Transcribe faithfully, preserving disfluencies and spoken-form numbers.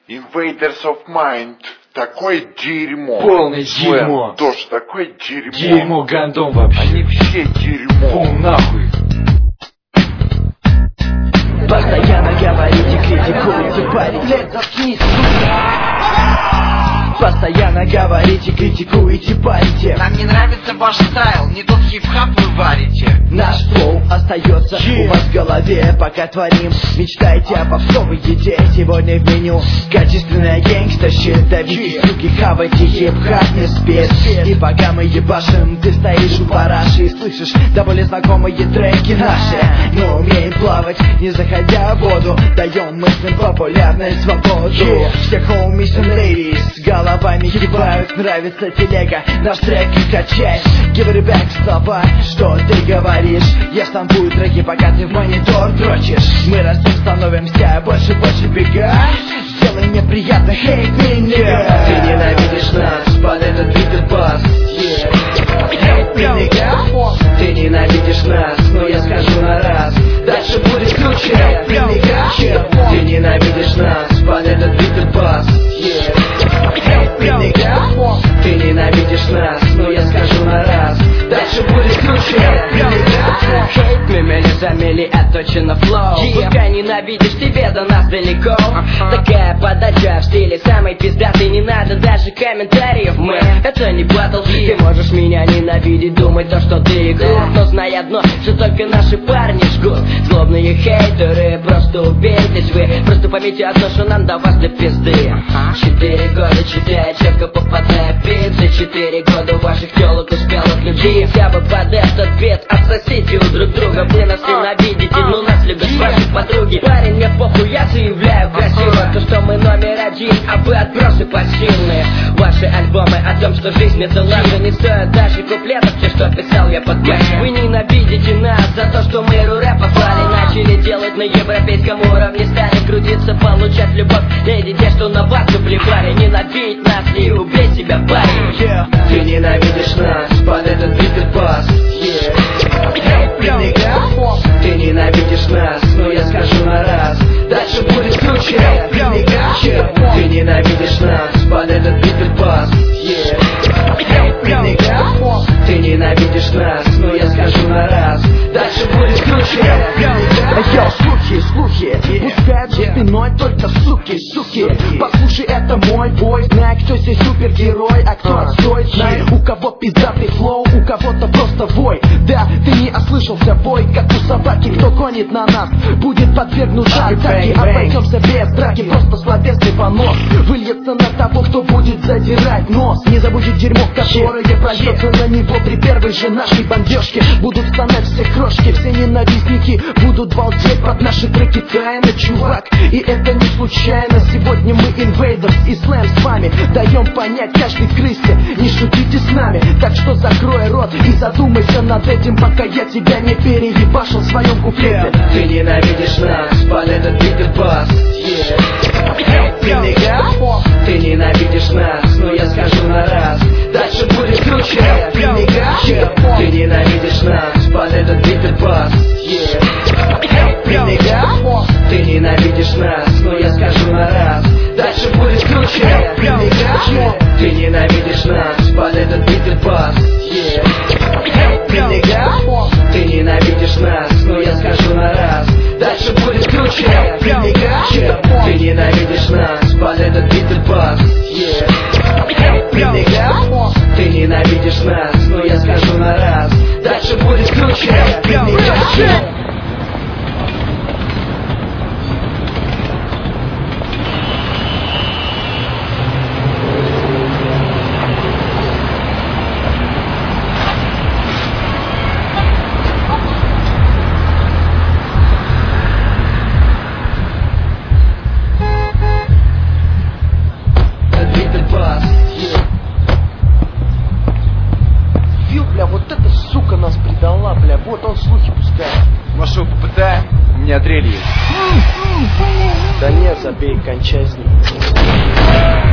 Invaders of Mind. Такое дерьмо. Полное дерьмо. Тоже такое дерьмо. Дерьмо гандон вообще. Они все дерьмо. Фу, нахуй. Постоянно говорите, критикуете, парень. Блядь, заткнись, постоянно говорите, критикуете, парите. Нам не нравится ваш стайл, не тот хип-хап вы варите. Наш флоу остается у вас в голове, пока творим. Мечтаете о попсовой еде, сегодня в меню качественная гэнгста-щит. Давите, суки, хавайте, хип-хап не спец. И пока мы ебашим, ты стоишь у параши и слышишь до более знакомые треки наши. Мы умеем плавать, не заходя в воду, даем мыслям популярность, свободу. Все homies and ladies головами кивают, нравится телега, наш трек и качает. Give it back, слова, что ты говоришь. Я штампую треки, пока ты в монитор дрочишь. Мы растем, становимся больше, больше бега. Сделай мне приятно, hate me, nigga. Ты ненавидишь нас под этот бит и бас. Hate me, nigga. Ты ненавидишь нас, но я скажу на раз. Дальше будет круче, hate me, nigga. Ты ненавидишь нас под этот бит и бас. Hate me, nigga. Ты ненавидишь нас, но я скажу на раз. Дальше будет круче, hate me, nigga. Hate me, меня замели, а точно флоу. Пускай ненавидишь, тебе до нас далеко. Такая подача в стиле самой пиздатой. Не надо даже комментариев, мы это не батл. Ты можешь меня ненавидеть, думать то, что ты игрок. Но знай одно, что только наши парни жгут. Злобные хейтеры, просто убейтесь вы. Просто поймите одно, что нам до вас для пизды. Четыре года читая, четко попадая в пиццы. Четыре года ваших телок успелых людей. Я бы под этот бит отсосите у друг друга. Вы нас ненавидите, но нас любят ваши подруги. Парень, мне похуй, я заявляю красиво то, что мы номер один, а вы отбросы пассивные. Ваши альбомы о том, что жизнь это лажа, не стоят даже куплетов, те, что писал я под кайф. Вы ненавидите нас за то, что мы эру рэпа стали. Начали делать на европейском уровне, стали крутиться, получать любовь. Эти те, что на вас наплевали. Ненавидеть нас и убей себя, парень. Yeah. Ты ненавидишь нас под этот бит и бас. Yeah. Hate me, nigga. Ты ненавидишь нас, но я скажу на раз. Дальше будет круче, hate me, nigga. Ты ненавидишь нас под этот бит и бас. Yeah. Hate me, nigga. Ты ненавидишь нас, но я скажу на раз. Дальше будет круче, hate me, nigga. Йо, слухи, слухи, пускают за спиной только суки, суки. Послушай, это мой бой, знай, кто здесь супергерой, а кто отстой. Знай, у кого пиздатый флоу, у кого-то просто вой. Да, ты не ослышался, бой, как у собаки. Кто гонит на нас, будет подвергнуться атаке. Обойдемся без драки, просто словесный понос выльется на того, кто будет задирать нос. Не забудет дерьмо, которое прольется на него при первой же нашей бомбежке. Будут стонать все крошки, все ненавистники будут балдеть под наши треки тайно, чувак. И это не случайно, сегодня мы инвейдерс и слэм с вами. Даем понять каждой крысе, не шутите с нами. Так что закрой рот и задумайся над этим, пока я тебя не переебашил в своем куплете. Ты ненавидишь нас под этот бит и бас. Hate me, nigga. Ты ненавидишь нас, но я скажу на раз. Дальше будет круче, hate me, nigga. Ты ненавидишь нас под этот бит и бас. Hate me, nigga. Ты ненавидишь нас, но я скажу на раз. Дальше будет круче, hate me, nigga. Ты ненавидишь нас под этот бит и бас. Hate me, nigga. Ты ненавидишь нас, но я скажу на раз. Дальше будет круче, hate me, nigga. Ты ненавидишь нас под этот бит и бас. Hate me, nigga. Ты ненавидишь нас, но я скажу на раз. Дальше будет круче, hate me, nigga. Вот он слухи пускает. Машу, попытаем? У меня дрель есть. Да нет, забей, кончай с ним.